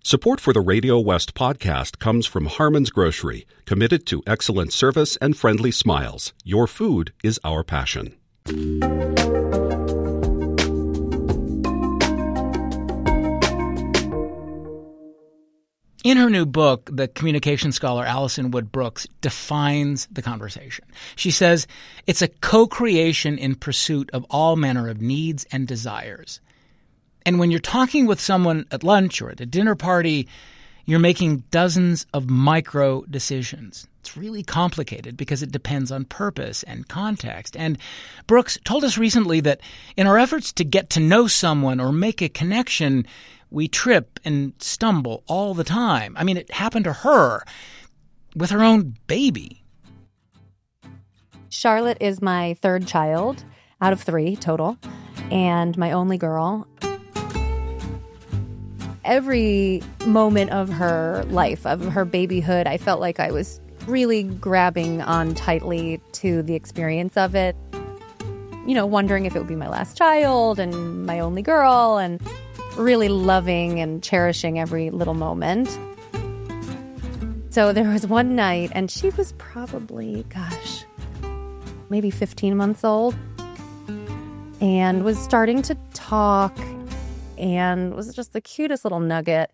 Support for the Radio West podcast comes from Harmon's Grocery, committed to excellent service and friendly smiles. Your food is our passion. In her new book, the communication scholar Alison Wood Brooks defines the conversation. She says it's a co-creation in pursuit of all manner of needs and desires. And when you're talking with someone at lunch or at a dinner party, you're making dozens of micro decisions. It's really complicated because it depends on purpose and context. And Brooks told us recently that in our efforts to get to know someone or make a connection, we trip and stumble all the time. I mean, it happened to her with her own baby. Charlotte is my third child out of 3 total, and my only girl. Every moment of her life, of her babyhood, I felt like I was really grabbing on tightly to the experience of it. You know, wondering if it would be my last child and my only girl, and really loving and cherishing every little moment. So there was one night, and she was probably, maybe 15 months old, and was starting to talk, and was just the cutest little nugget.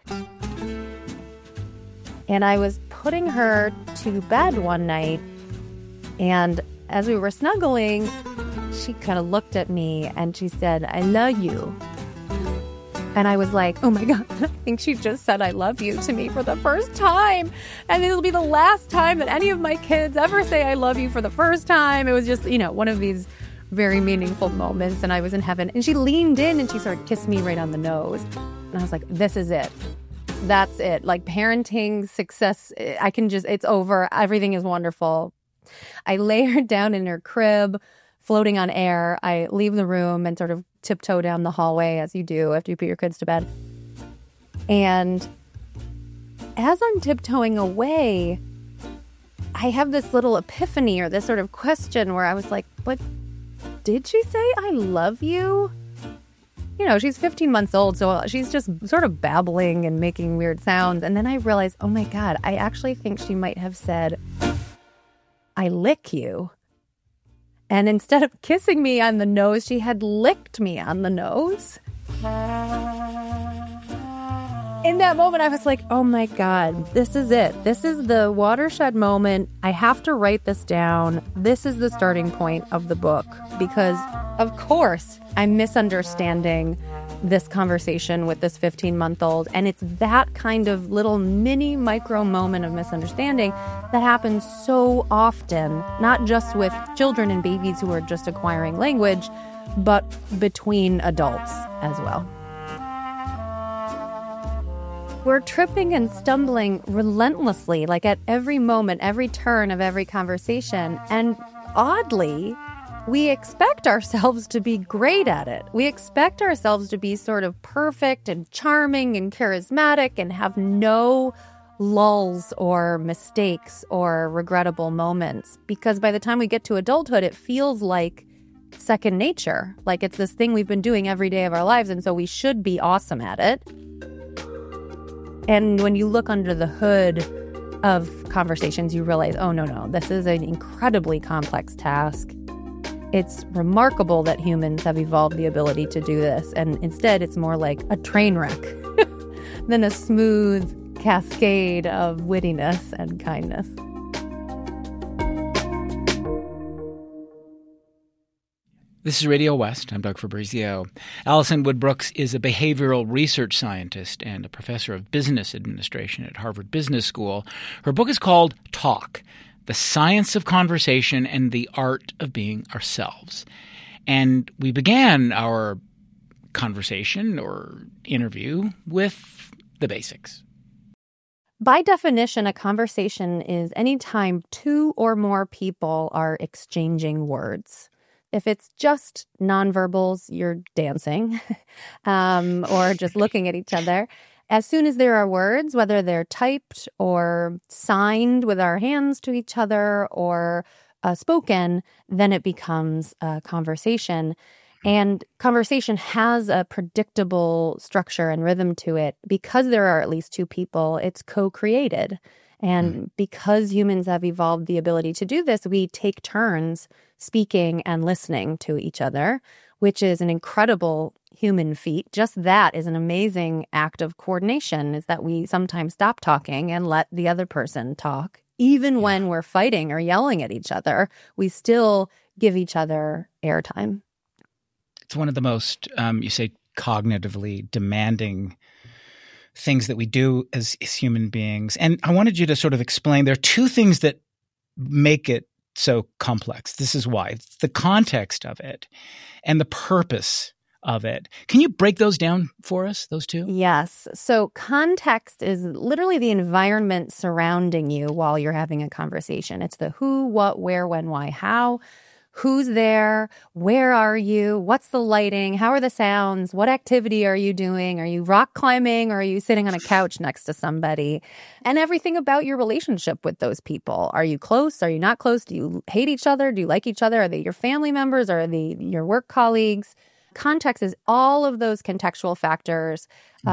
And I was putting her to bed one night, and as we were snuggling, she kind of looked at me and she said, "I love you." And I was like, oh my God, I think she just said I love you to me for the first time. And it'll be the last time that any of my kids ever say I love you for the first time. It was just, one of these very meaningful moments, and I was in heaven. And she leaned in and she sort of kissed me right on the nose. And I was like, this is it. That's it. Like parenting success, it's over. Everything is wonderful. I lay her down in her crib, floating on air. I leave the room and sort of tiptoe down the hallway, as you do after you put your kids to bed. And as I'm tiptoeing away, I have this little epiphany or this sort of question where I was like, but did she say I love you? She's 15 months old, so she's just sort of babbling and making weird sounds. And then I realized, oh my God, I actually think she might have said, I lick you. And instead of kissing me on the nose, she had licked me on the nose. In that moment, I was like, oh my God, this is it. This is the watershed moment. I have to write this down. This is the starting point of the book because, of course, I'm misunderstanding this conversation with this 15-month-old. And it's that kind of little mini micro moment of misunderstanding that happens so often, not just with children and babies who are just acquiring language, but between adults as well. We're tripping and stumbling relentlessly, like at every moment, every turn of every conversation. And oddly, we expect ourselves to be great at it. We expect ourselves to be sort of perfect and charming and charismatic and have no lulls or mistakes or regrettable moments. Because by the time we get to adulthood, it feels like second nature. Like it's this thing we've been doing every day of our lives, and so we should be awesome at it. And when you look under the hood of conversations, you realize, oh, no, this is an incredibly complex task. It's remarkable that humans have evolved the ability to do this. And instead, it's more like a train wreck than a smooth cascade of wittiness and kindness. This is Radio West. I'm Doug Fabrizio. Alison Wood Brooks is a behavioral research scientist and a professor of business administration at Harvard Business School. Her book is called Talk: The Science of Conversation and the Art of Being Ourselves. And we began our conversation or interview with the basics. By definition, a conversation is any time 2 or more people are exchanging words. If it's just nonverbals, you're dancing or just looking at each other. As soon as there are words, whether they're typed or signed with our hands to each other or spoken, then it becomes a conversation. And conversation has a predictable structure and rhythm to it. Because there are at least two people, it's co-created. And because humans have evolved the ability to do this, we take turns speaking and listening to each other, which is an incredible human feat. Just that is an amazing act of coordination, is that we sometimes stop talking and let the other person talk. Even when we're fighting or yelling at each other, we still give each other airtime. It's one of the most, you say, cognitively demanding things that we do as human beings. And I wanted you to sort of explain, there are two things that make it so complex. This is why. It's the context of it and the purpose of it. Can you break those down for us, those two? Yes. So context is literally the environment surrounding you while you're having a conversation. It's the who, what, where, when, why, how. Who's there? Where are you? What's the lighting? How are the sounds? What activity are you doing? Are you rock climbing or are you sitting on a couch next to somebody? And everything about your relationship with those people. Are you close? Are you not close? Do you hate each other? Do you like each other? Are they your family members? Are they your work colleagues? Context is all of those contextual factors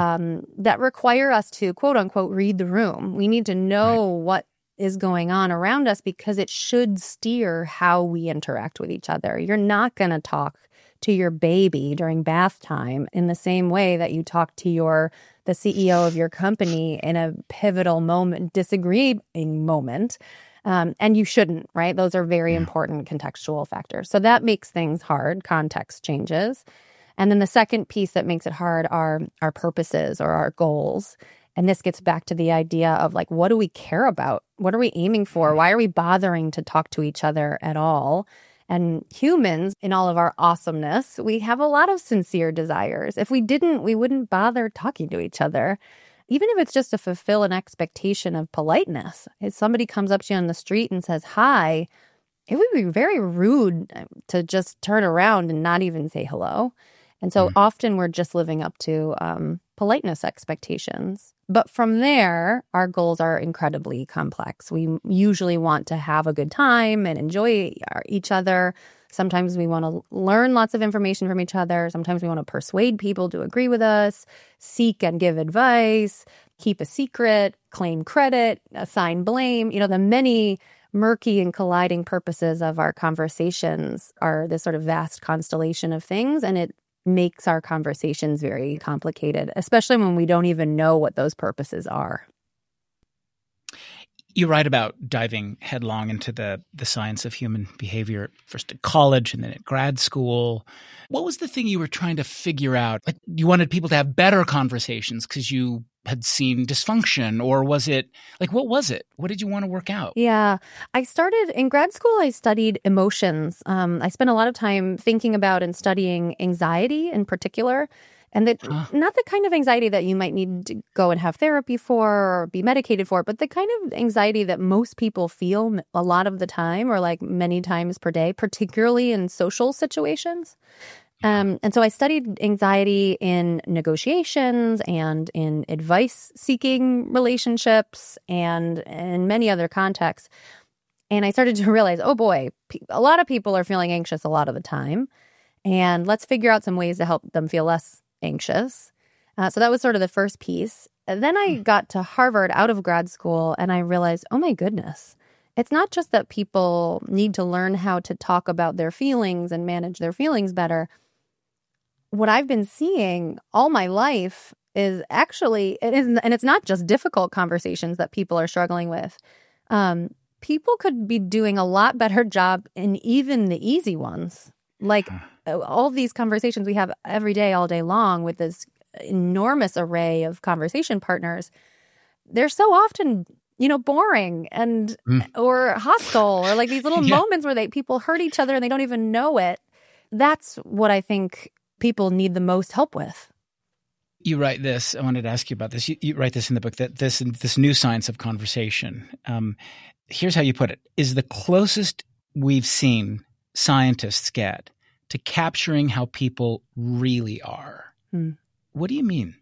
that require us to, quote unquote, read the room. We need to know what is going on around us because it should steer how we interact with each other. You're not going to talk to your baby during bath time in the same way that you talk to the CEO of your company in a pivotal moment, disagreeing moment. And you shouldn't, right? Those are very important contextual factors. So that makes things hard. Context changes. And then the second piece that makes it hard are our purposes or our goals. And this gets back to the idea of like, what do we care about? What are we aiming for? Why are we bothering to talk to each other at all? And humans, in all of our awesomeness, we have a lot of sincere desires. If we didn't, we wouldn't bother talking to each other. Even if it's just to fulfill an expectation of politeness. If somebody comes up to you on the street and says, hi, it would be very rude to just turn around and not even say hello. And so often we're just living up to politeness expectations. But from there, our goals are incredibly complex. We usually want to have a good time and enjoy each other. Sometimes we want to learn lots of information from each other. Sometimes we want to persuade people to agree with us, seek and give advice, keep a secret, claim credit, assign blame. You know, the many murky and colliding purposes of our conversations are this sort of vast constellation of things, and it makes our conversations very complicated, especially when we don't even know what those purposes are. You write about diving headlong into the science of human behavior, first at college and then at grad school. What was the thing you were trying to figure out? Like, you wanted people to have better conversations because you had seen dysfunction, or was it, like, what was it? What did you want to work out? Yeah. I started in grad school, I studied emotions. I spent a lot of time thinking about and studying anxiety in particular. And not the kind of anxiety that you might need to go and have therapy for or be medicated for, but the kind of anxiety that most people feel a lot of the time or like many times per day, particularly in social situations. And so I studied anxiety in negotiations and in advice-seeking relationships and in many other contexts. And I started to realize, oh boy, a lot of people are feeling anxious a lot of the time. And let's figure out some ways to help them feel less anxious. So that was sort of the first piece. And then I got to Harvard out of grad school and I realized, oh my goodness, it's not just that people need to learn how to talk about their feelings and manage their feelings better. What I've been seeing all my life is actually, and it's not just difficult conversations that people are struggling with. People could be doing a lot better job in even the easy ones. Like all these conversations we have every day, all day long with this enormous array of conversation partners, they're so often, boring and or hostile or like these little moments where people hurt each other and they don't even know it. That's what I think people need the most help with. You write this. I wanted to ask you about this. You write this in the book, that this new science of conversation, here's how you put it, is the closest we've seen scientists get to capturing how people really are. What do you mean?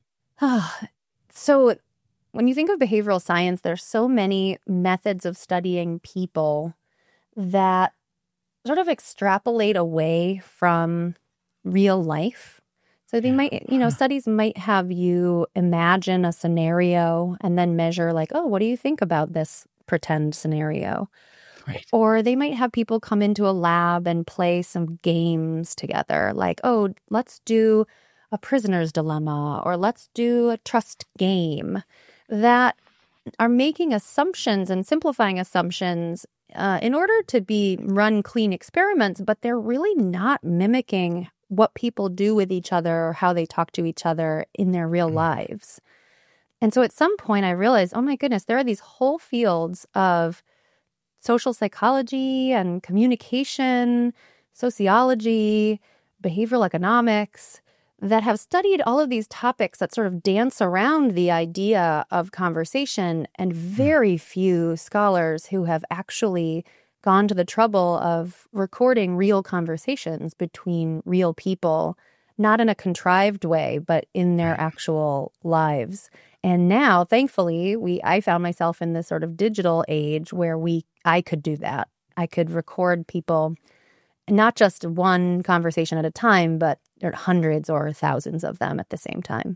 So when you think of behavioral science, there's so many methods of studying people that sort of extrapolate away from real life. So they might, studies might have you imagine a scenario and then measure like, oh, what do you think about this pretend scenario? Right. Or they might have people come into a lab and play some games together, like, oh, let's do a prisoner's dilemma, or let's do a trust game, that are making assumptions and simplifying assumptions in order to be run clean experiments, but they're really not mimicking what people do with each other or how they talk to each other in their real lives. And so at some point I realized, oh my goodness, there are these whole fields of social psychology and communication, sociology, behavioral economics that have studied all of these topics that sort of dance around the idea of conversation, and very few scholars who have actually gone to the trouble of recording real conversations between real people, not in a contrived way, but in their actual lives. And now, thankfully, I found myself in this sort of digital age where I could do that. I could record people, not just one conversation at a time, but there are hundreds or thousands of them at the same time.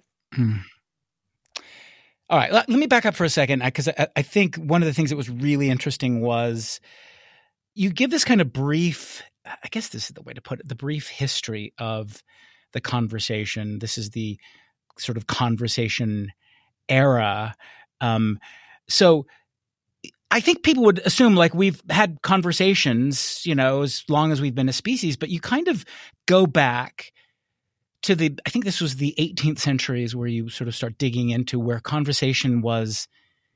All right, let me back up for a second, because I think one of the things that was really interesting was you give this kind of brief, I guess this is the way to put it, the brief history of the conversation. This is the sort of conversation era. So I think people would assume like we've had conversations, as long as we've been a species, but you kind of go back to I think this was the 18th century is where you sort of start digging into where conversation was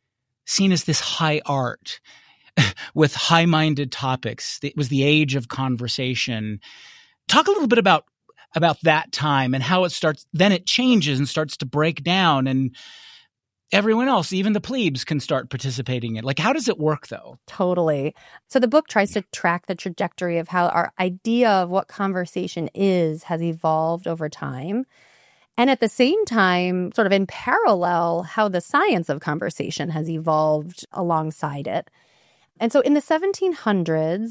seen as this high art with high-minded topics. It was the age of conversation. Talk a little bit about that time and how then it changes and starts to break down, and everyone else, even the plebes, can start participating in it. Like, how does it work, though? Totally. So the book tries to track the trajectory of how our idea of what conversation has evolved over time. And at the same time, sort of in parallel, how the science of conversation has evolved alongside it. And so in the 1700s,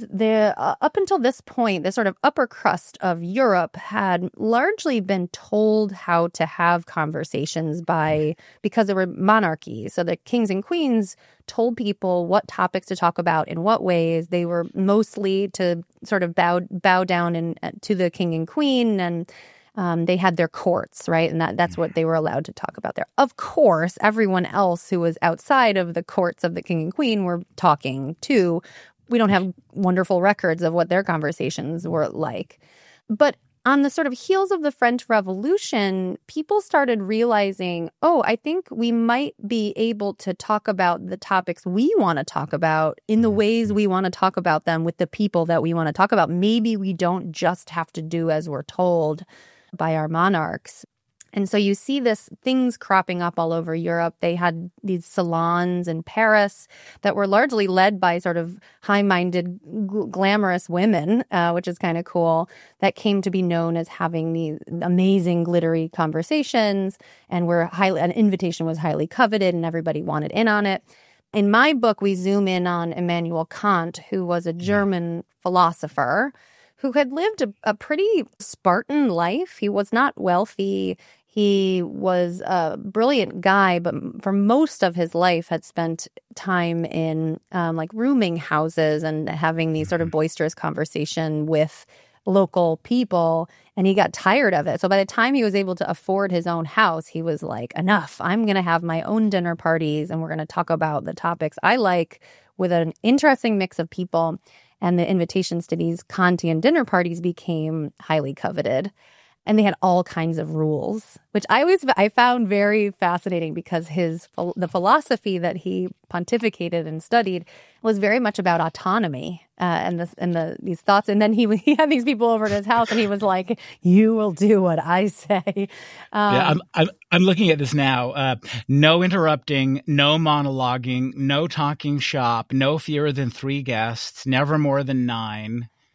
up until this point, the sort of upper crust of Europe had largely been told how to have conversations because there were monarchies. So the kings and queens told people what topics to talk about in what ways. They were mostly to sort of bow down to the king and queen, and they had their courts, right? And that's what they were allowed to talk about there. Of course, everyone else who was outside of the courts of the king and queen were talking too. We don't have wonderful records of what their conversations were like. But on the sort of heels of the French Revolution, people started realizing, oh, I think we might be able to talk about the topics we want to talk about in the ways we want to talk about them with the people that we want to talk about. Maybe we don't just have to do as we're told by our monarchs. And so you see things cropping up all over Europe. They had these salons in Paris that were largely led by sort of high-minded, glamorous women, which is kind of cool, that came to be known as having these amazing, glittery conversations, and an invitation was highly coveted and everybody wanted in on it. In my book, we zoom in on Immanuel Kant, who was a German philosopher who had lived a pretty Spartan life. He was not wealthy. He was a brilliant guy, but for most of his life had spent time in like rooming houses and having these sort of boisterous conversation with local people, and he got tired of it. So by the time he was able to afford his own house, he was like, enough. I'm going to have my own dinner parties, and we're going to talk about the topics I like with an interesting mix of people. And the invitations to these Kantian dinner parties became highly coveted. And they had all kinds of rules, which I found very fascinating, because the philosophy that he pontificated and studied was very much about autonomy and these thoughts. And then he had these people over at his house, and he was like, "You will do what I say." I'm looking at this now. No interrupting, no monologuing, no talking shop, no fewer than 3 guests, never more than 9. Yep.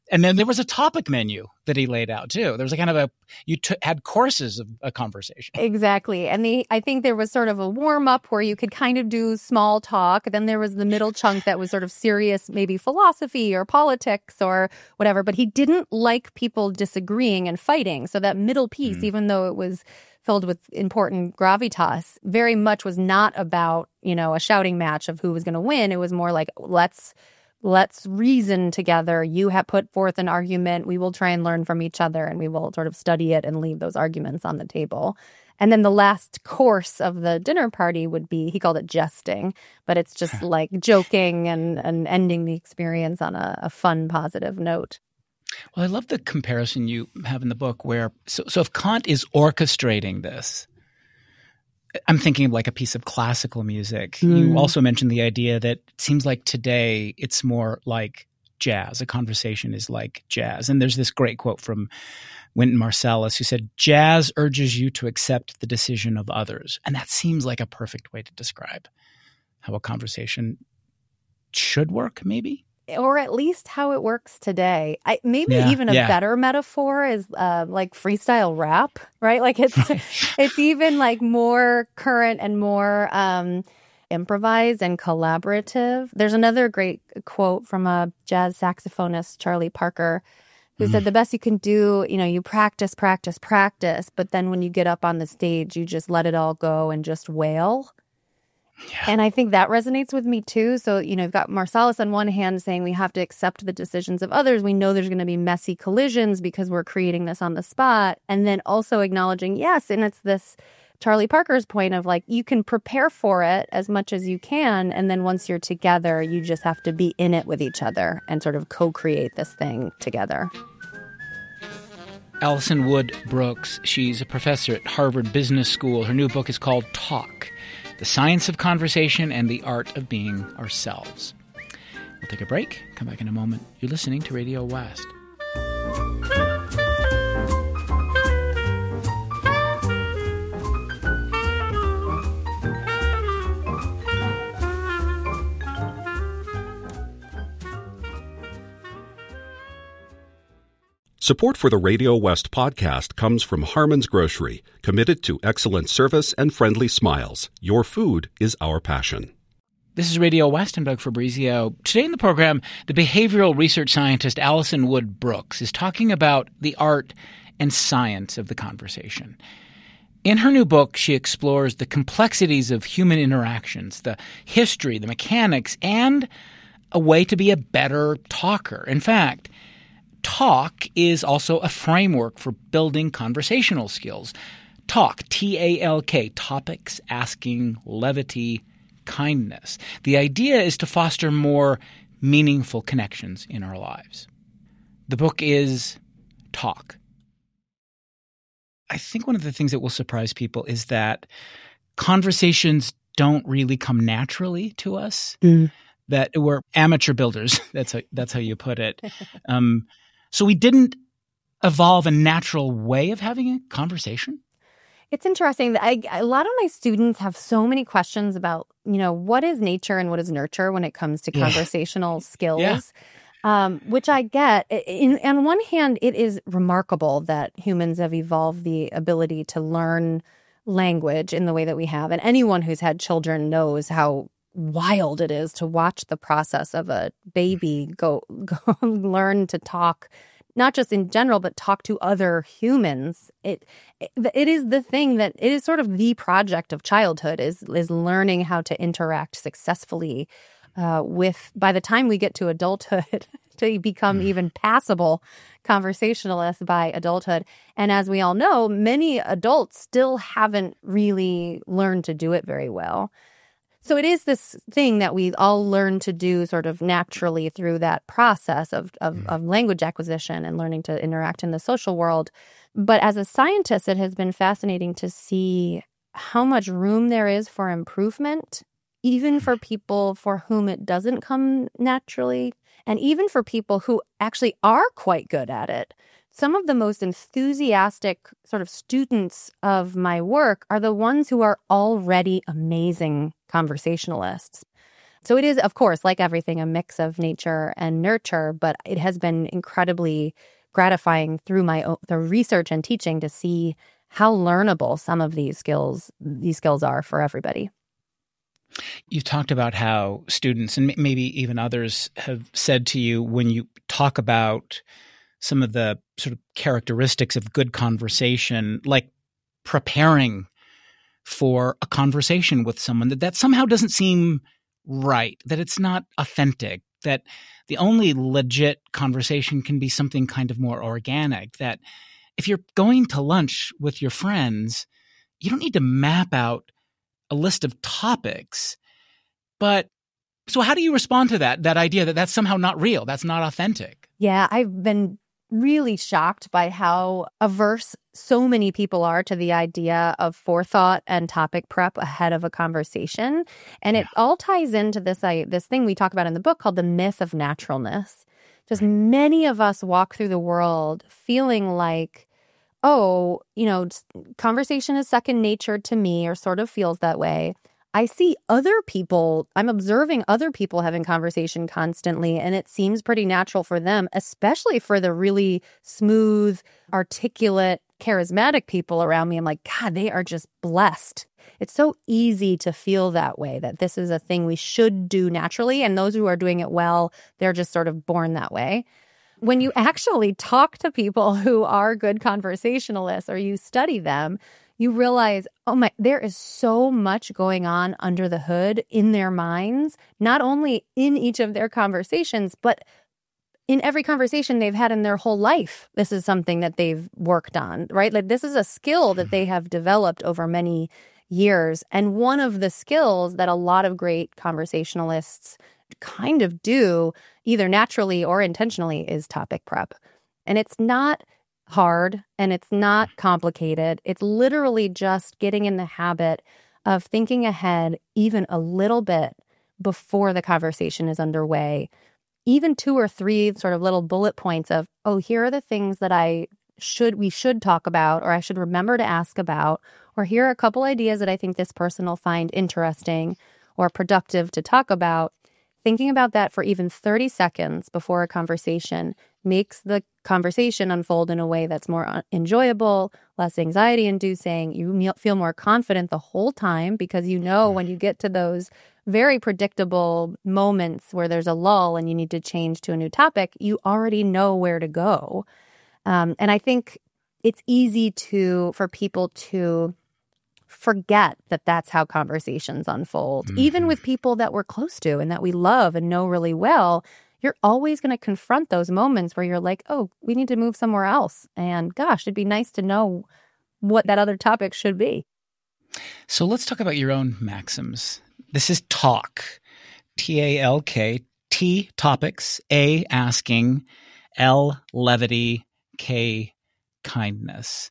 And then there was a topic menu that he laid out too. There was a kind of had courses of a conversation. Exactly. And I think there was sort of a warm up where you could kind of do small talk. Then there was the middle chunk that was sort of serious, maybe philosophy or politics or whatever. But he didn't like people disagreeing and fighting. So that middle piece, even though it was filled with important gravitas, very much was not about, a shouting match of who was going to win. It was more like, let's reason together. You have put forth an argument. We will try and learn from each other, and we will sort of study it and leave those arguments on the table. And then the last course of the dinner party would be, he called it jesting, but it's just like joking and ending the experience on a fun, positive note. Well, I love the comparison you have in the book where, so if Kant is orchestrating this, I'm thinking of like a piece of classical music. You also mentioned the idea that it seems like today it's more like jazz. A conversation is like jazz. And there's this great quote from Wynton Marsalis who said, "Jazz urges you to accept the decision of others." And that seems like a perfect way to describe how a conversation should work, maybe. Or at least how it works today. Even a better metaphor is like freestyle rap, right? Like it's even like more current and more improvised and collaborative. There's another great quote from a jazz saxophonist, Charlie Parker, who said the best you can do, you practice, but then when you get up on the stage, you just let it all go and just wail. Yeah. And I think that resonates with me too. So, you've got Marsalis on one hand saying we have to accept the decisions of others. We know there's going to be messy collisions because we're creating this on the spot. And then also acknowledging, yes, and it's this Charlie Parker's point of like, you can prepare for it as much as you can. And then once you're together, you just have to be in it with each other and sort of co-create this thing together. Alison Wood Brooks, she's a professor at Harvard Business School. Her new book is called Talk: The Science of Conversation and the Art of Being Ourselves. We'll take a break, come back in a moment. You're listening to Radio West. Support for the Radio West podcast comes from Harmon's Grocery, committed to excellent service and friendly smiles. Your food is our passion. This is Radio West. I'm Doug Fabrizio. Today in the program, the behavioral research scientist Alison Wood Brooks is talking about the art and science of the conversation. In her new book, she explores the complexities of human interactions, the history, the mechanics, and a way to be a better talker. In fact, talk is also a framework for building conversational skills. Talk, T-A-L-K, topics, asking, levity, kindness. The idea is to foster more meaningful connections in our lives. The book is Talk. I think one of the things that will surprise people is that conversations don't really come naturally to us, that we're amateur builders. That's how you put it. So we didn't evolve a natural way of having a conversation? It's interesting that a lot of my students have so many questions about, what is nature and what is nurture when it comes to conversational skills, which I get. On one hand, it is remarkable that humans have evolved the ability to learn language in the way that we have. And anyone who's had children knows how wild it is to watch the process of a baby go learn to talk, not just in general, but talk to other humans. It is the thing that it is sort of the project of childhood is learning how to interact successfully with, by the time we get to adulthood, to become even passable conversationalists by adulthood. And as we all know, many adults still haven't really learned to do it very well. So it is this thing that we all learn to do sort of naturally through that process of language acquisition and learning to interact in the social world. But as a scientist, it has been fascinating to see how much room there is for improvement, even for people for whom it doesn't come naturally, and even for people who actually are quite good at it. Some of the most enthusiastic sort of students of my work are the ones who are already amazing conversationalists. So it is, of course, like everything, a mix of nature and nurture, but it has been incredibly gratifying through the research and teaching to see how learnable some of these skills are for everybody. You've talked about how students and maybe even others have said to you when you talk about some of the sort of characteristics of good conversation, like preparing for a conversation with someone, that somehow doesn't seem right, that it's not authentic, that the only legit conversation can be something kind of more organic, that if you're going to lunch with your friends, you don't need to map out a list of topics. But so how do you respond to that idea that that's somehow not real, that's not authentic? Yeah, I've been really shocked by how averse so many people are to the idea of forethought and topic prep ahead of a conversation. And it all ties into this thing we talk about in the book called the myth of naturalness. Just many of us walk through the world feeling like, conversation is second nature to me, or sort of feels that way. I see I'm observing other people having conversation constantly, and it seems pretty natural for them, especially for the really smooth, articulate, charismatic people around me. I'm like, God, they are just blessed. It's so easy to feel that way, that this is a thing we should do naturally, and those who are doing it well, they're just sort of born that way. When you actually talk to people who are good conversationalists or you study them, you realize, there is so much going on under the hood in their minds, not only in each of their conversations, but in every conversation they've had in their whole life. This is something that they've worked on, right? Like this is a skill that they have developed over many years. And one of the skills that a lot of great conversationalists kind of do, either naturally or intentionally, is topic prep. And it's not hard and it's not complicated. It's literally just getting in the habit of thinking ahead even a little bit before the conversation is underway. Even 2 or 3 sort of little bullet points of, here are the things that we should talk about, or I should remember to ask about, or here are a couple ideas that I think this person will find interesting or productive to talk about. Thinking about that for even 30 seconds before a conversation makes the conversation unfold in a way that's more enjoyable, less anxiety-inducing. You feel more confident the whole time because you know when you get to those very predictable moments where there's a lull and you need to change to a new topic, you already know where to go. And I think it's easy for people to forget that that's how conversations unfold. Mm-hmm. Even with people that we're close to and that we love and know really well, you're always going to confront those moments where you're like, we need to move somewhere else. And gosh, it'd be nice to know what that other topic should be. So let's talk about your own maxims. This is TALK, T-A-L-K, T, topics, A, asking, L, levity, K, kindness.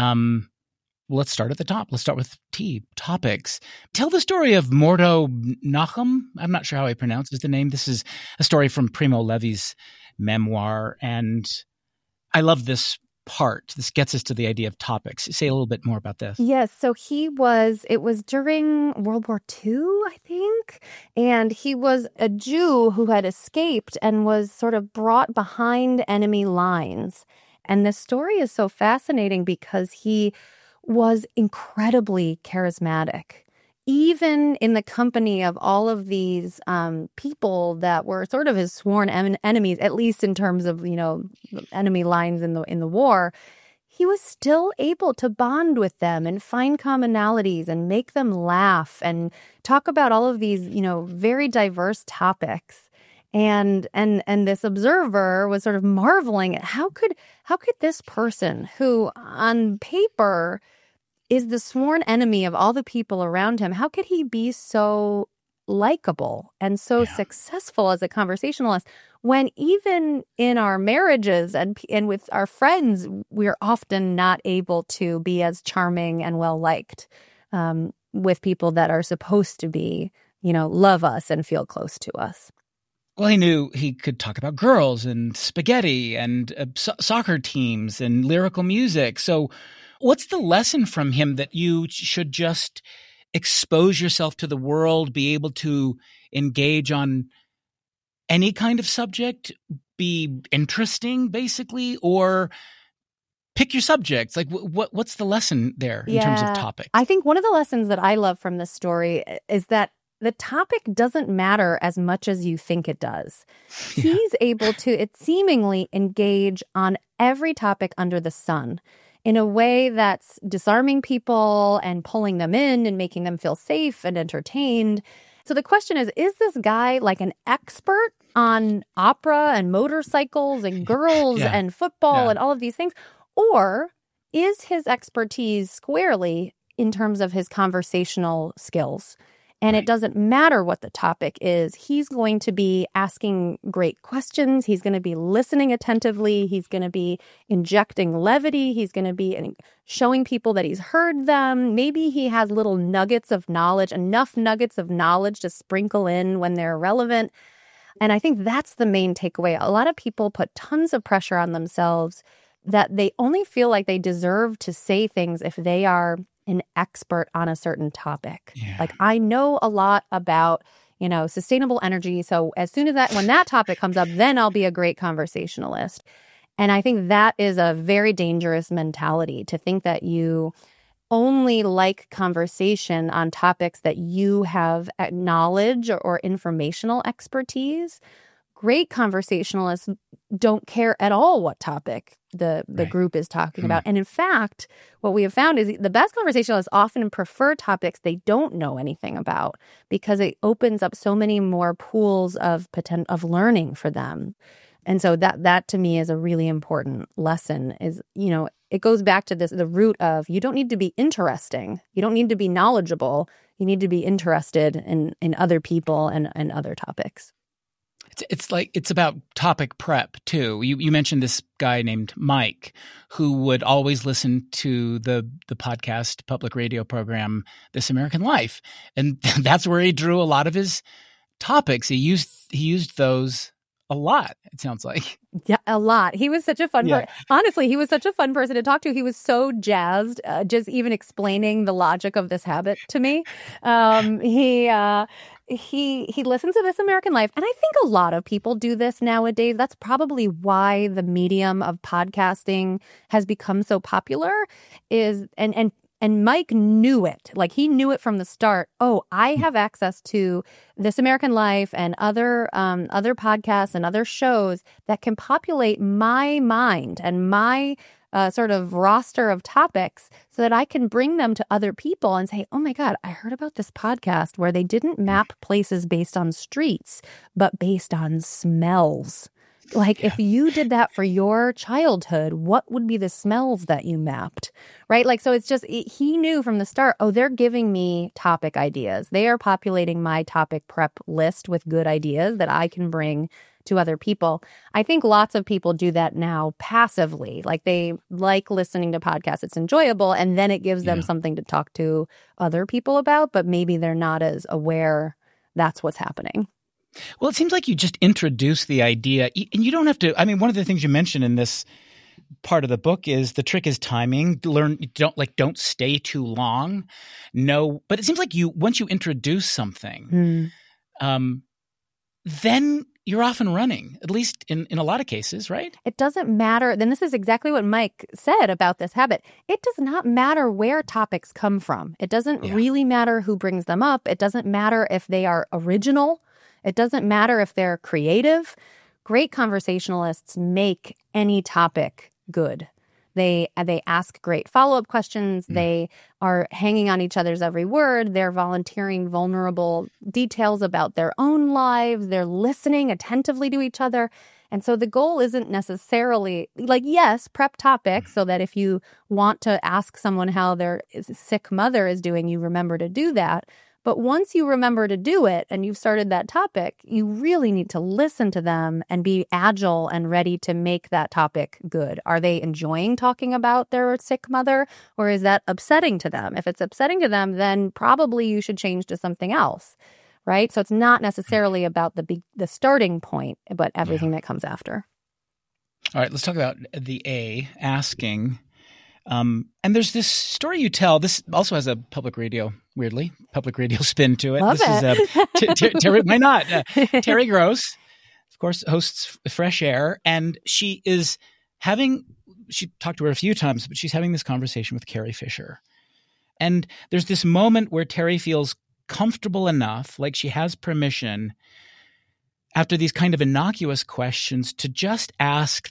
Let's start at the top. Let's start with T, topics. Tell the story of Mordo Nachum. I'm not sure how I pronounce the name. This is a story from Primo Levi's memoir, and I love this part. This gets us to the idea of topics. Say a little bit more about this. Yes. So it was during World War II, I think. And he was a Jew who had escaped and was sort of brought behind enemy lines. And the story is so fascinating because he was incredibly charismatic, even in the company of all of these people that were sort of his sworn enemies, at least in terms of, enemy lines in the war. He was still able to bond with them and find commonalities and make them laugh and talk about all of these, very diverse topics. And this observer was sort of marveling at how could this person who on paper is the sworn enemy of all the people around him, how could he be so likable and so successful as a conversationalist when even in our marriages and with our friends, we're often not able to be as charming and well-liked with people that are supposed to be, love us and feel close to us. Well, he knew he could talk about girls and spaghetti and soccer teams and lyrical music. So what's the lesson from him that you should just expose yourself to the world, be able to engage on any kind of subject, be interesting, basically, or pick your subjects? Like, what's the lesson there in terms of topic? I think one of the lessons that I love from this story is that the topic doesn't matter as much as you think it does. Yeah. He's able to seemingly engage on every topic under the sun in a way that's disarming people and pulling them in and making them feel safe and entertained. So the question is this guy like an expert on opera and motorcycles and girls and football and all of these things? Or is his expertise squarely in terms of his conversational skills? And it doesn't matter what the topic is. He's going to be asking great questions. He's going to be listening attentively. He's going to be injecting levity. He's going to be showing people that he's heard them. Maybe he has little nuggets of knowledge, enough nuggets of knowledge to sprinkle in when they're relevant. And I think that's the main takeaway. A lot of people put tons of pressure on themselves that they only feel like they deserve to say things if they are an expert on a certain topic. Yeah. Like, I know a lot about, sustainable energy. So as soon as when that topic comes up, then I'll be a great conversationalist. And I think that is a very dangerous mentality, to think that you only like conversation on topics that you have knowledge or informational expertise. Great conversationalists don't care at all what topic the group is talking about. And in fact, what we have found is the best conversationalists often prefer topics they don't know anything about, because it opens up so many more pools of learning for them. And so that to me is a really important lesson. Is, it goes back to the root of, you don't need to be interesting. You don't need to be knowledgeable. You need to be interested in other people and other topics. It's about topic prep too. You mentioned this guy named Mike, who would always listen to the podcast public radio program This American Life, and that's where he drew a lot of his topics. He used those a lot, it sounds like. Yeah, a lot. He was such a fun person. Honestly, he was such a fun person to talk to. He was so jazzed, just even explaining the logic of this habit to me. He listens to This American Life, and I think a lot of people do this nowadays. That's probably why the medium of podcasting has become so popular. And Mike knew it. Like, he knew it from the start. Oh, I have access to This American Life and other podcasts and other shows that can populate my mind and my sort of roster of topics, so that I can bring them to other people and say, oh my God, I heard about this podcast where they didn't map places based on streets, but based on smells. Like, if you did that for your childhood, what would be the smells that you mapped, right? Like, so it's just, he knew from the start, oh, they're giving me topic ideas. They are populating my topic prep list with good ideas that I can bring to other people. I think lots of people do that now passively. Like, they like listening to podcasts. It's enjoyable, and then it gives them something to talk to other people about, but maybe they're not as aware that's what's happening. Well, it seems like you just introduced the idea, and you don't have to. I mean, one of the things you mentioned in this part of the book is the trick is timing. Don't stay too long. No, but it seems like once you introduce something, then you're off and running, at least in a lot of cases, right? It doesn't matter. Then this is exactly what Mike said about this habit. It does not matter where topics come from. It doesn't really matter who brings them up. It doesn't matter if they are original. It doesn't matter if they're creative. Great conversationalists make any topic good. They ask great follow-up questions. They are hanging on each other's every word. They're volunteering vulnerable details about their own lives. They're listening attentively to each other. And so the goal isn't necessarily, like, yes, prep topics so that if you want to ask someone how their sick mother is doing, you remember to do that. But once you remember to do it and you've started that topic, you really need to listen to them and be agile and ready to make that topic good. Are they enjoying talking about their sick mother, or is that upsetting to them? If it's upsetting to them, then probably you should change to something else, right? So it's not necessarily about the starting point, but everything that comes after. All right, let's talk about the A, asking. And there's this story you tell. This also has a public radio weirdly, public radio spin to it. Love it. Terry, why not? Terry Gross, of course, hosts Fresh Air, and she talked to her a few times, but she's having this conversation with Carrie Fisher. And there's this moment where Terry feels comfortable enough, like she has permission, after these kind of innocuous questions, to just ask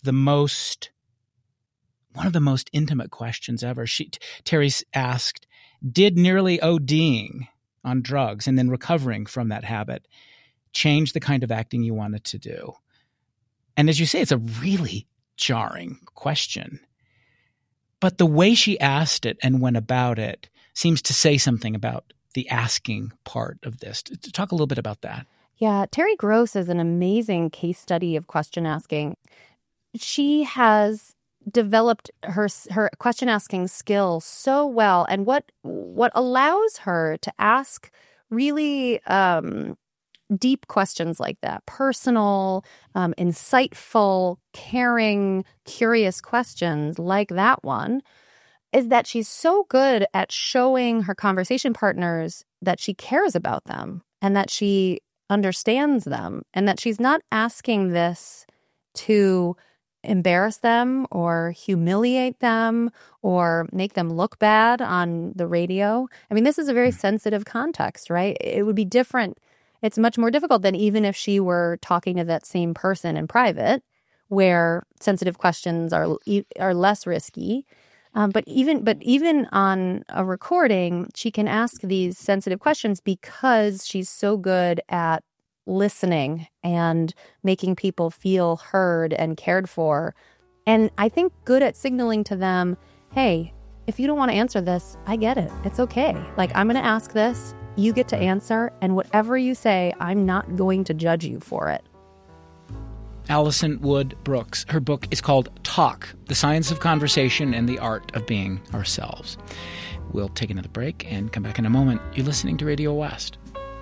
one of the most intimate questions ever. Terry asked, did nearly ODing on drugs and then recovering from that habit change the kind of acting you wanted to do? And as you say, it's a really jarring question. But the way she asked it and went about it seems to say something about the asking part of this. Talk a little bit about that. Yeah, Terry Gross is an amazing case study of question asking. She has developed her question asking skill so well, and what allows her to ask really deep questions like that, personal, insightful, caring, curious questions like that one, is that she's so good at showing her conversation partners that she cares about them and that she understands them, and that she's not asking this to embarrass them or humiliate them or make them look bad on the radio. I mean, this is a very sensitive context, right? It would be different. It's much more difficult than even if she were talking to that same person in private, where sensitive questions are less risky. But even on a recording, she can ask these sensitive questions because she's so good at listening and making people feel heard and cared for. And I think good at signaling to them, hey, if you don't want to answer this, I get it. It's okay. Like, I'm going to ask this, you get to answer, and whatever you say, I'm not going to judge you for it. Alison Wood Brooks. Her book is called Talk, The Science of Conversation and the Art of Being Ourselves. We'll take another break and come back in a moment. You're listening to Radio West.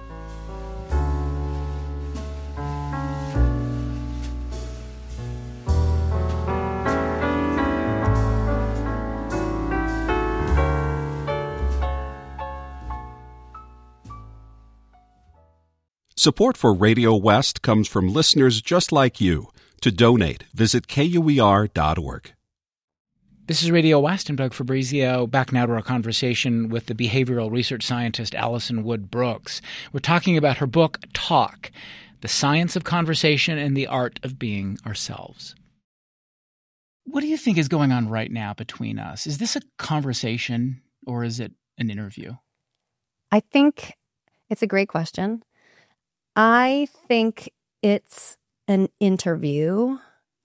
Support for Radio West comes from listeners just like you. To donate, visit KUER.org. This is Radio West. I'm Doug Fabrizio. Back now to our conversation with the behavioral research scientist Alison Wood Brooks. We're talking about her book, Talk, The Science of Conversation and the Art of Being Ourselves. What do you think is going on right now between us? Is this a conversation or is it an interview? I think it's a great question. I think it's an interview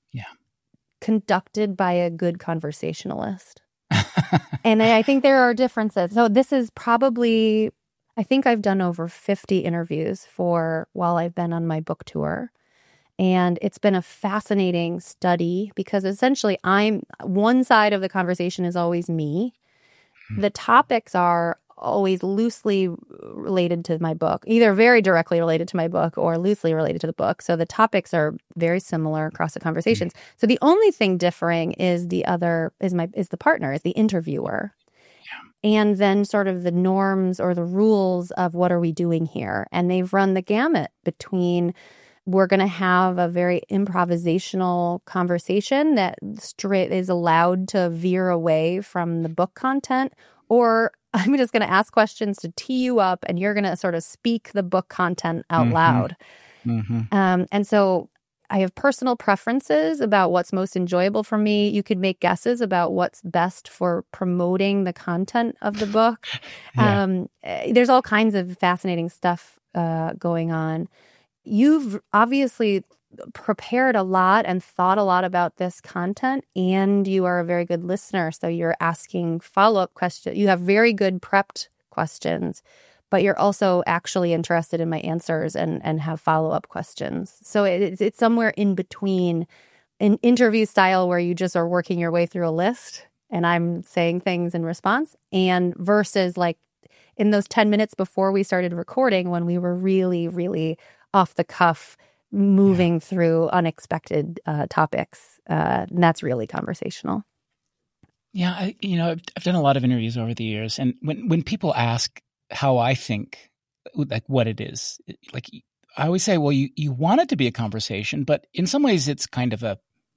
conducted by a good conversationalist. And I think there are differences. So this is probably, I think I've done over 50 interviews while I've been on my book tour. And it's been a fascinating study because essentially one side of the conversation is always me. The topics are always loosely related to my book, either very directly related to my book or loosely related to the book. So the topics are very similar across the conversations. So the only thing differing is the partner, is the interviewer. Yeah. And then sort of the norms or the rules of what are we doing here. And they've run the gamut between we're going to have a very improvisational conversation that is allowed to veer away from the book content, or I'm just going to ask questions to tee you up and you're going to sort of speak the book content out loud. And so I have personal preferences about what's most enjoyable for me. You could make guesses about what's best for promoting the content of the book. There's all kinds of fascinating stuff going on. You've obviously prepared a lot and thought a lot about this content, and you are a very good listener. So you're asking follow-up questions. You have very good prepped questions, but you're also actually interested in my answers and have follow-up questions. So it's somewhere in between an interview style where you just are working your way through a list and I'm saying things in response, and versus like in those 10 minutes before we started recording when we were really, really off the cuff, moving through unexpected topics. And that's really conversational. Yeah, I've done a lot of interviews over the years. And when people ask how I think, like what it is. Like I always say, well, you want it to be a conversation, but in some ways it's kind of a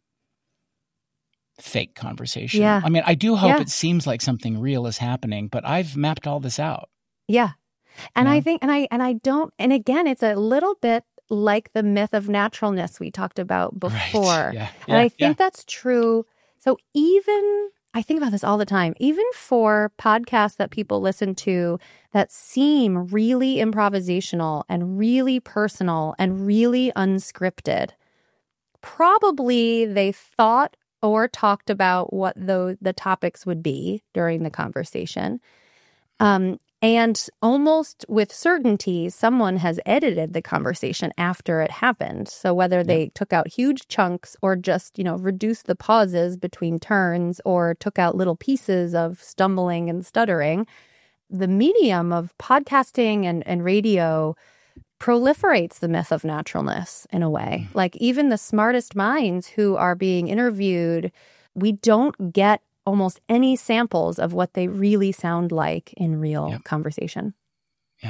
fake conversation. Yeah. I mean, I do hope it seems like something real is happening, but I've mapped all this out. Yeah. And Yeah. I think, I don't, and again, it's a little bit like the myth of naturalness we talked about before. Right. Yeah. And I think that's true. So I think about this all the time, even for podcasts that people listen to that seem really improvisational and really personal and really unscripted, probably they thought or talked about what the topics would be during the conversation. And almost with certainty, someone has edited the conversation after it happened. So whether they took out huge chunks or just, reduced the pauses between turns or took out little pieces of stumbling and stuttering, the medium of podcasting and radio proliferates the myth of naturalness in a way. Like even the smartest minds who are being interviewed, we don't get almost any samples of what they really sound like in real conversation. Yeah.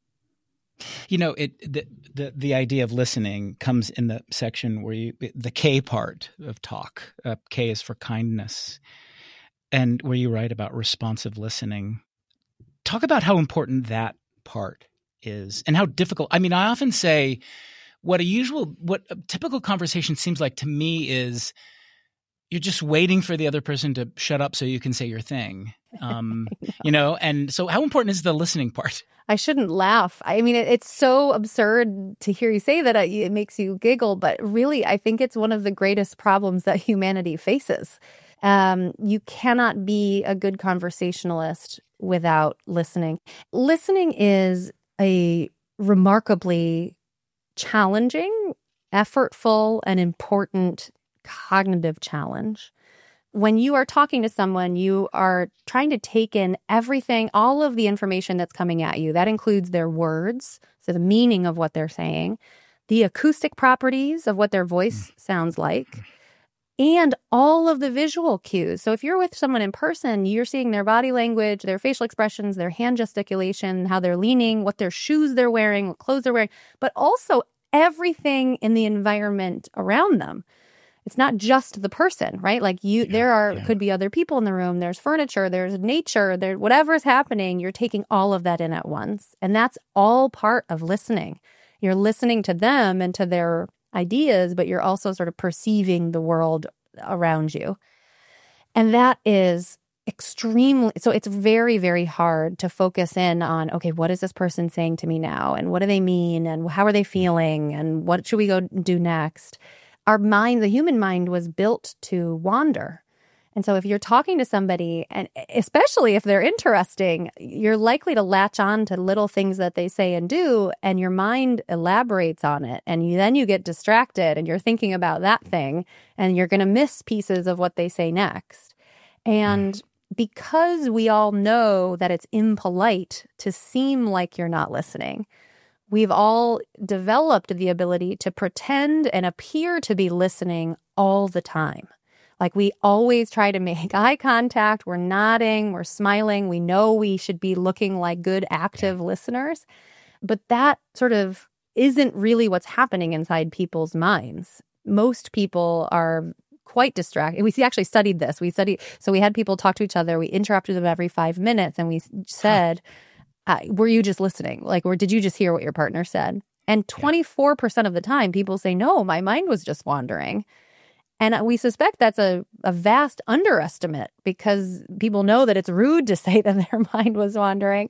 The idea of listening comes in the section where the K part of talk. K is for kindness. And where you write about responsive listening. Talk about how important that part is and how difficult. I mean, I often say what a typical conversation seems like to me is you're just waiting for the other person to shut up so you can say your thing, and so how important is the listening part? I shouldn't laugh. I mean, it's so absurd to hear you say that it makes you giggle, but really, I think it's one of the greatest problems that humanity faces. You cannot be a good conversationalist without listening. Listening is a remarkably challenging, effortful, and important cognitive challenge. When you are talking to someone, you are trying to take in everything, all of the information that's coming at you. That includes their words, so the meaning of what they're saying, the acoustic properties of what their voice sounds like, and all of the visual cues. So if you're with someone in person, you're seeing their body language, their facial expressions, their hand gesticulation, how they're leaning, what their shoes they're wearing, what clothes they're wearing, but also everything in the environment around them. It's not just the person, right? Like could be other people in the room. There's furniture, there's nature, whatever's happening, you're taking all of that in at once. And that's all part of listening. You're listening to them and to their ideas, but you're also sort of perceiving the world around you. And that is so it's very, very hard to focus in on, okay, what is this person saying to me now? And what do they mean? And how are they feeling? And what should we go do next? Our mind, the human mind, was built to wander. And so if you're talking to somebody, and especially if they're interesting, you're likely to latch on to little things that they say and do, and your mind elaborates on it. And then you get distracted and you're thinking about that thing, and you're going to miss pieces of what they say next. And because we all know that it's impolite to seem like you're not listening, we've all developed the ability to pretend and appear to be listening all the time. Like we always try to make eye contact, we're nodding, we're smiling, we know we should be looking like good active listeners, but that sort of isn't really what's happening inside people's minds. Most people are quite distracted. We actually studied this. So we had people talk to each other, we interrupted them every 5 minutes, and we said, were you just listening? Or did you just hear what your partner said? And 24% of the time, people say, no, my mind was just wandering. And we suspect that's a vast underestimate because people know that it's rude to say that their mind was wandering.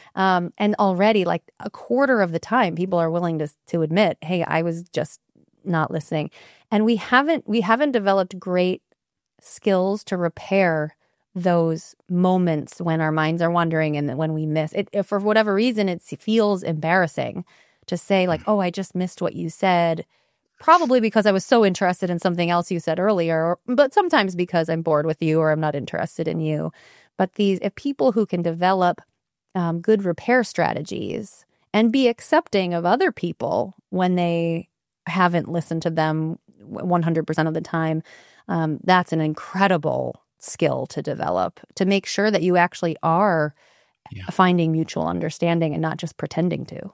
And already, a quarter of the time, people are willing to admit, hey, I was just not listening. And we haven't developed great skills to repair those moments when our minds are wandering and when we miss it. If for whatever reason, it feels embarrassing to say oh, I just missed what you said, probably because I was so interested in something else you said earlier, but sometimes because I'm bored with you or I'm not interested in you. But if people who can develop good repair strategies and be accepting of other people when they haven't listened to them 100% of the time, that's an incredible skill to develop, to make sure that you actually are finding mutual understanding and not just pretending to.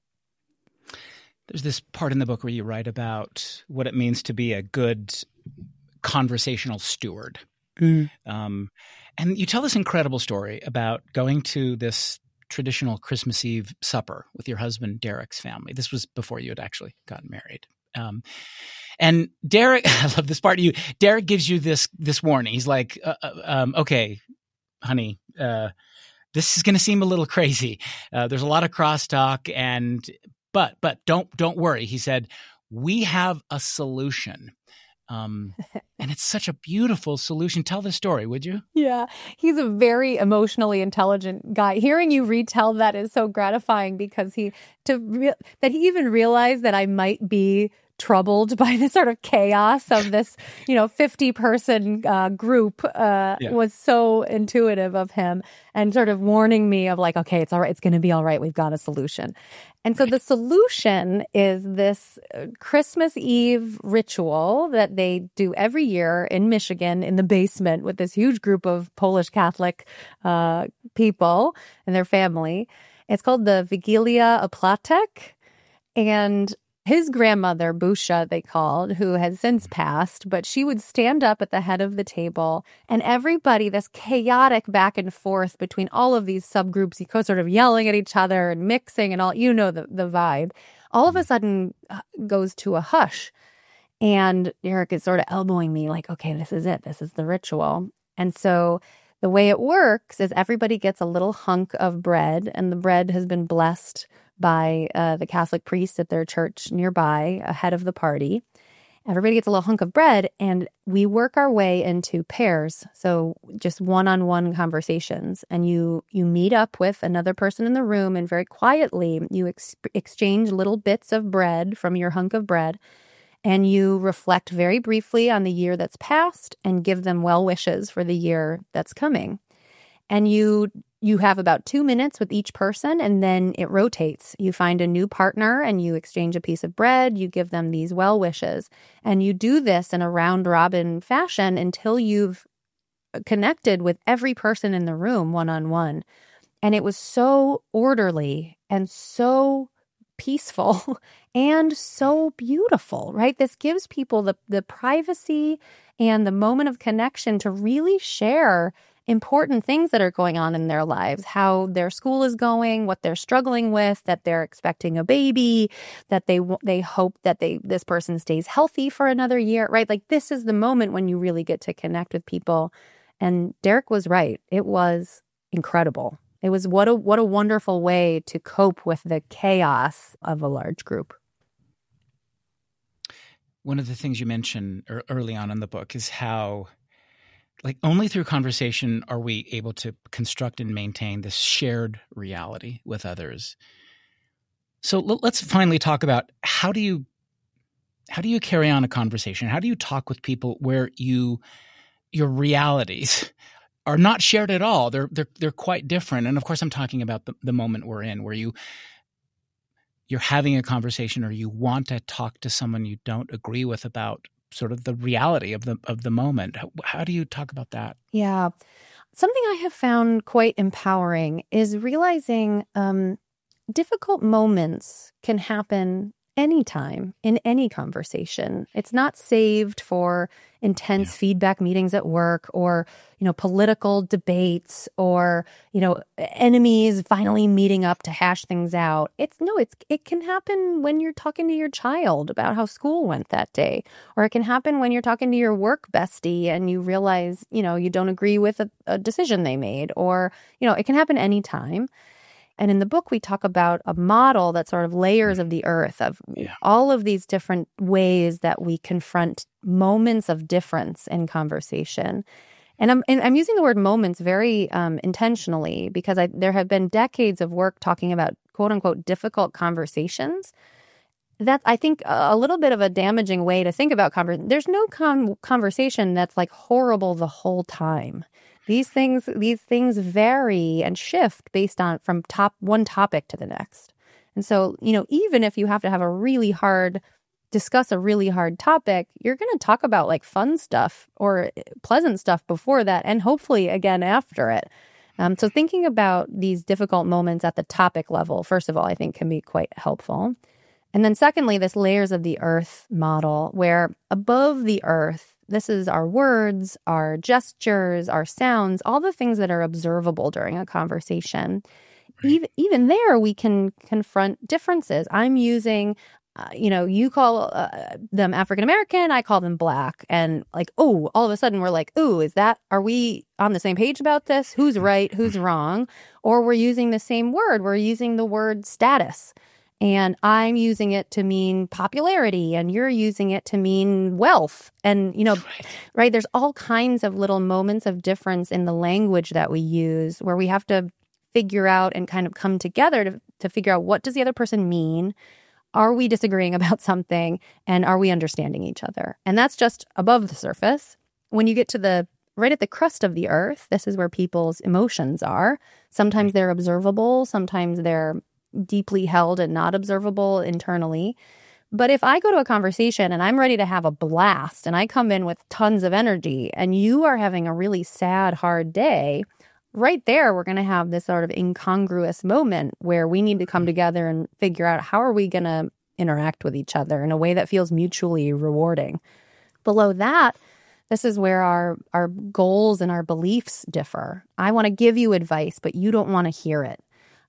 There's this part in the book where you write about what it means to be a good conversational steward. And you tell this incredible story about going to this traditional Christmas Eve supper with your husband Derek's family. This was before you had actually gotten married. And Derek, I love this part of you. Derek gives you this warning. He's like, okay, honey, this is going to seem a little crazy. There's a lot of crosstalk, but don't worry. He said, we have a solution. And it's such a beautiful solution. Tell the story, would you? Yeah, he's a very emotionally intelligent guy. Hearing you retell that is so gratifying because that he even realized that I might be troubled by the sort of chaos of this, 50-person group was so intuitive of him and sort of warning me of like, okay, it's all right. It's going to be all right. We've got a solution. And so the solution is this Christmas Eve ritual that they do every year in Michigan in the basement with this huge group of Polish Catholic people and their family. It's called the Wigilia Opłatek. And his grandmother, Busha, they called, who has since passed, but she would stand up at the head of the table and everybody, this chaotic back and forth between all of these subgroups, sort of yelling at each other and mixing and all, the vibe, all of a sudden goes to a hush. And Derek is sort of elbowing me like, okay, this is it. This is the ritual. And so the way it works is everybody gets a little hunk of bread, and the bread has been blessed by the Catholic priest at their church nearby ahead of the party. Everybody gets a little hunk of bread, and we work our way into pairs, so just one-on-one conversations. And you meet up with another person in the room, and very quietly you exchange little bits of bread from your hunk of bread, and you reflect very briefly on the year that's passed and give them well wishes for the year that's coming. And you have about 2 minutes with each person, and then it rotates. You find a new partner and you exchange a piece of bread. You give them these well wishes. And you do this in a round-robin fashion until you've connected with every person in the room one-on-one. And it was so orderly and so peaceful and so beautiful, right? This gives people the privacy and the moment of connection to really share important things that are going on in their lives, how their school is going, what they're struggling with, that they're expecting a baby, that they hope that this person stays healthy for another year, right? Like this is the moment when you really get to connect with people. And Derek was right. It was incredible. It was what a wonderful way to cope with the chaos of a large group. One of the things you mentioned early on in the book is how only through conversation are we able to construct and maintain this shared reality with others. So let's finally talk about how do you carry on a conversation? How do you talk with people where your realities are not shared at all? They're quite different. And of course, I'm talking about the moment we're in, where you're having a conversation or you want to talk to someone you don't agree with about sort of the reality of the moment. How do you talk about that? Yeah. Something I have found quite empowering is realizing difficult moments can happen anytime in any conversation. It's not saved for intense feedback meetings at work or, political debates or, enemies finally meeting up to hash things out. It can happen when you're talking to your child about how school went that day, or it can happen when you're talking to your work bestie and you realize, you don't agree with a decision they made, or, it can happen anytime. And in the book, we talk about a model that sort of layers of the earth of all of these different ways that we confront moments of difference in conversation. And I'm using the word moments very intentionally because there have been decades of work talking about quote unquote difficult conversations. That's, I think, a little bit of a damaging way to think about conversation. There's no conversation that's horrible the whole time. These things vary and shift based on from one topic to the next. And so, even if you have to discuss a really hard topic, you're going to talk about fun stuff or pleasant stuff before that, and hopefully again after it. So thinking about these difficult moments at the topic level, first of all, I think can be quite helpful. And then secondly, this layers of the earth model, where above the earth, this is our words, our gestures, our sounds, all the things that are observable during a conversation. Even there, we can confront differences. I'm using, you call them African American, I call them Black. And like, all of a sudden we're like, are we on the same page about this? Who's right? Who's wrong? Or we're using the same word. We're using the word status. And I'm using it to mean popularity, and you're using it to mean wealth. And, right, there's all kinds of little moments of difference in the language that we use where we have to figure out and kind of come together to figure out, what does the other person mean? Are we disagreeing about something? And are we understanding each other? And that's just above the surface. When you get to right at the crust of the earth, this is where people's emotions are. Sometimes they're observable. Sometimes they're deeply held and not observable internally. But if I go to a conversation and I'm ready to have a blast and I come in with tons of energy and you are having a really sad, hard day, right there, we're going to have this sort of incongruous moment where we need to come together and figure out, how are we going to interact with each other in a way that feels mutually rewarding. Below that, this is where our goals and our beliefs differ. I want to give you advice, but you don't want to hear it.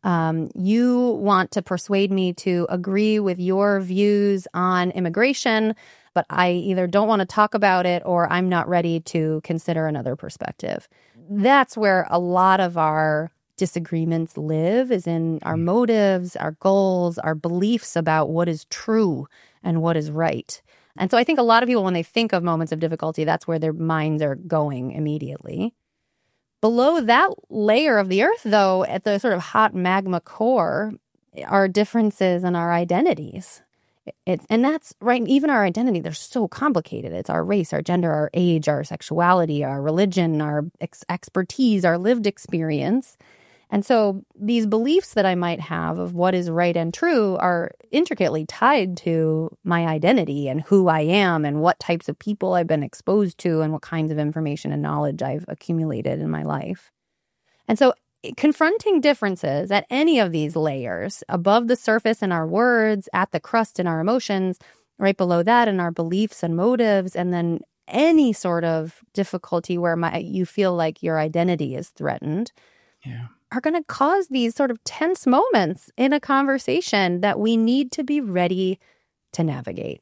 You want to persuade me to agree with your views on immigration, but I either don't want to talk about it or I'm not ready to consider another perspective. That's where a lot of our disagreements live, is in our motives, our goals, our beliefs about what is true and what is right. And so I think a lot of people, when they think of moments of difficulty, that's where their minds are going immediately. Below that layer of the earth, though, at the sort of hot magma core, are differences in our identities. And that's right, even our identity, they're so complicated. It's our race, our gender, our age, our sexuality, our religion, our expertise, our lived experience. And so these beliefs that I might have of what is right and true are intricately tied to my identity and who I am and what types of people I've been exposed to and what kinds of information and knowledge I've accumulated in my life. And so confronting differences at any of these layers, above the surface in our words, at the crust in our emotions, right below that in our beliefs and motives, and then any sort of difficulty where you feel like your identity is threatened, are going to cause these sort of tense moments in a conversation that we need to be ready to navigate.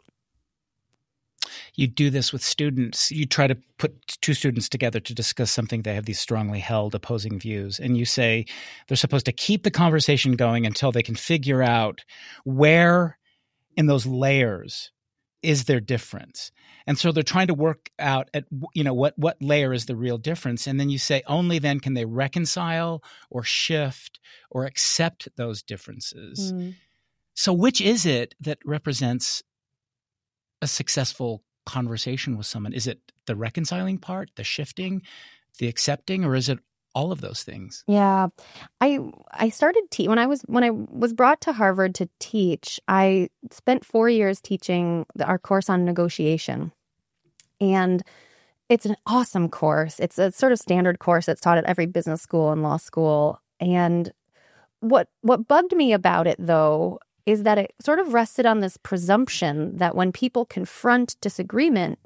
You do this with students. You try to put two students together to discuss something. They have these strongly held opposing views. And you say they're supposed to keep the conversation going until they can figure out where in those layers is there difference. And so they're trying to work out at, what layer is the real difference. And then you say only then can they reconcile or shift or accept those differences. So which is it that represents a successful conversation with someone? Is it the reconciling part, the shifting, the accepting, or is it all of those things? Yeah. I started when I was brought to Harvard to teach, I spent 4 years teaching our course on negotiation. And it's an awesome course. It's a sort of standard course that's taught at every business school and law school. And what bugged me about it, though, is that it sort of rested on this presumption that when people confront disagreement,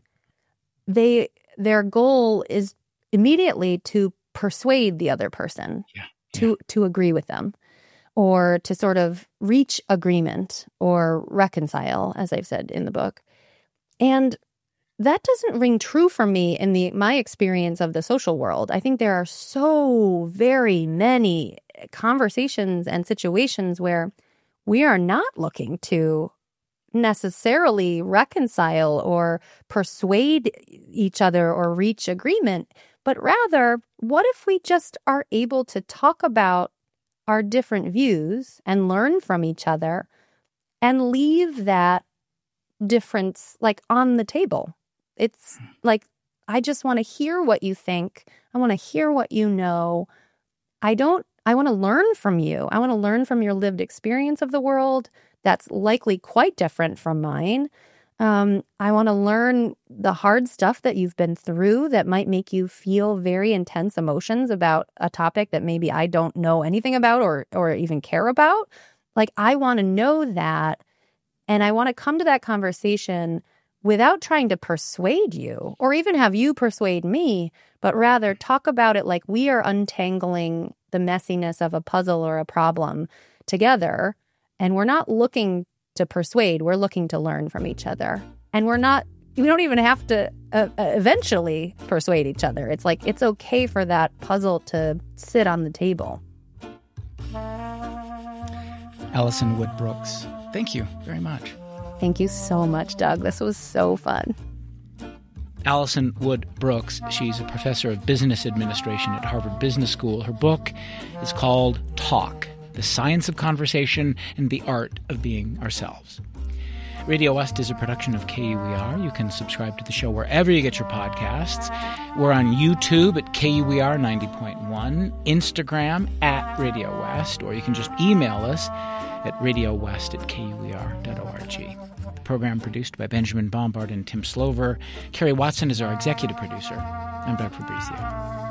their goal is immediately to persuade the other person to agree with them, or to sort of reach agreement or reconcile, as I've said in the book. And that doesn't ring true for me in my experience of the social world. I think there are so very many conversations and situations where we are not looking to necessarily reconcile or persuade each other or reach agreement, but rather, what if we just are able to talk about our different views and learn from each other and leave that difference on the table? It's like, I just want to hear what you think. I want to hear what you know. I want to learn from you. I want to learn from your lived experience of the world that's likely quite different from mine. I want to learn the hard stuff that you've been through that might make you feel very intense emotions about a topic that maybe I don't know anything about or even care about. Like, I want to know that, and I want to come to that conversation without trying to persuade you or even have you persuade me, but rather talk about it like we are untangling the messiness of a puzzle or a problem together. And we're not looking to persuade, we're looking to learn from each other. And we don't even have to eventually persuade each other. It's like, it's okay for that puzzle to sit on the table. Allison Wood Brooks, thank you very much. Thank you so much, Doug. This was so fun. Allison Wood Brooks, she's a professor of business administration at Harvard Business School. Her book is called Talk: The Science of Conversation and the Art of Being Ourselves. Radio West is a production of KUER. You can subscribe to the show wherever you get your podcasts. We're on YouTube at KUER 90.1, Instagram at Radio West, or you can just email us at radiowest@kuer.org. The program produced by Benjamin Bombard and Tim Slover. Carrie Watson is our executive producer. I'm Doug Fabrizio.